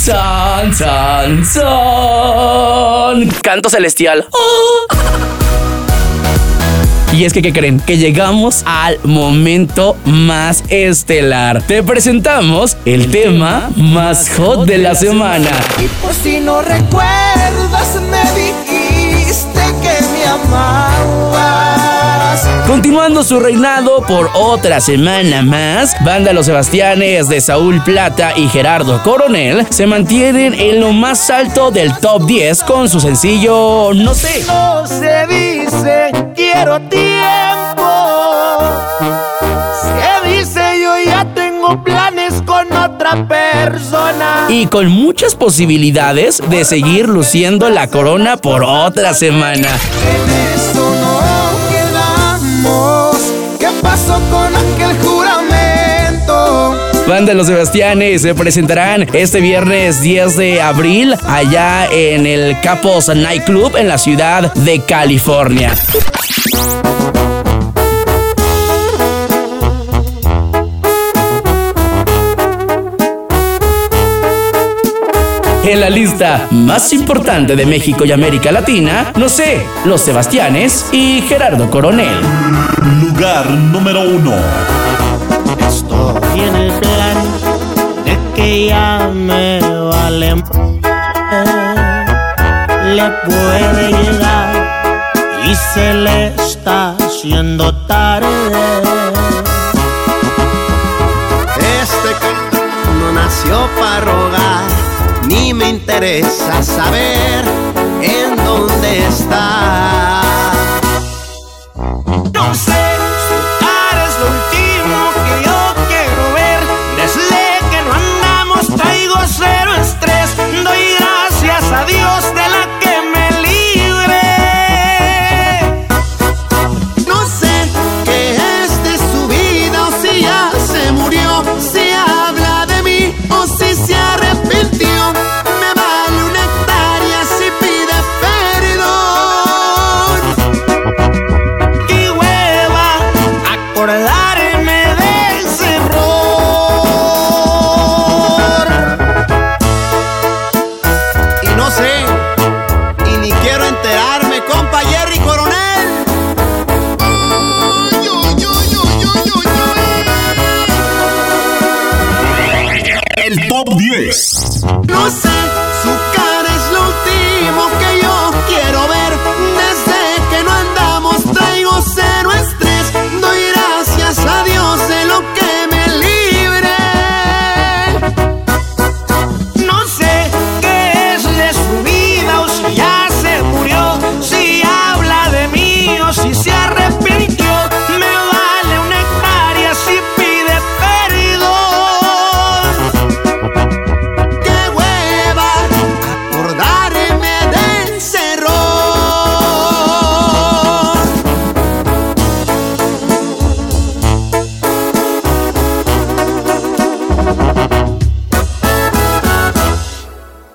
San, san, san. Canto celestial. Y es que, ¿qué creen? Que llegamos al momento más estelar. Te presentamos el tema más hot de la semana. Y por si no recuerdas, me dijiste que me amabas. Continuando su reinado por otra semana más, Banda Los Sebastianes de Saúl Plata y Gerardo Coronel se mantienen en lo más alto del top 10 con su sencillo No sé. No se dice quiero tiempo, se dice yo ya tengo planes con otra persona. Y con muchas posibilidades de seguir luciendo la corona por otra semana. En eso no quedamos. ¿Qué pasó con aquel juramento? Banda Los Sebastianes se presentarán este viernes 10 de abril allá en el Capos Nightclub en la ciudad de California. En la lista más importante de México y América Latina, No sé, Los Sebastianes y Gerardo Coronel. Lugar número 1. Estoy en el plan de que ya me vale. Le puede llegar y se le está haciendo tarde. Este no nació para rogar, ni me interesa saber en dónde está. No sé, su cara es lo último que yo quiero ver. Desde que no andamos traigo cero estrés. Doy gracias a Dios de la que me libre. No sé qué es de su vida o si ya se murió, si habla de mí o si se arrepintió. Me vale una hectárea si pide perdón. Qué hueva acordarme de ese error. Y no sé, y ni quiero enterarme, compa Jerry Coronel. El top 10. No sé,